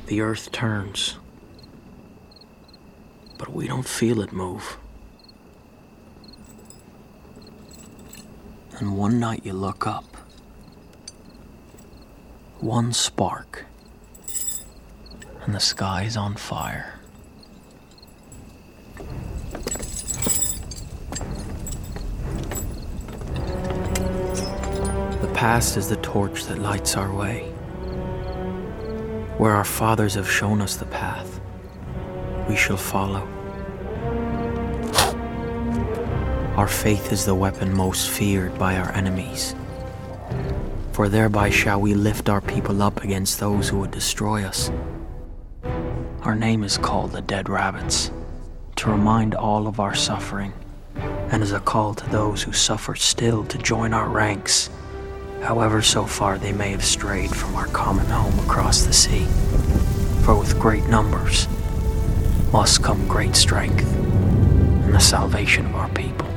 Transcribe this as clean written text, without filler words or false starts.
The earth turns, but we don't feel it move. And one night you look up, one spark, and the sky's on fire. The past is the torch that lights our way. Where our fathers have shown us the path, we shall follow. Our faith is the weapon most feared by our enemies, for thereby shall we lift our people up against those who would destroy us. Our name is called the Dead Rabbits, to remind all of our suffering, and as a call to those who suffer still to join our ranks, however so far they may have strayed from our common home across the sea. For with great numbers must come great strength and the salvation of our people.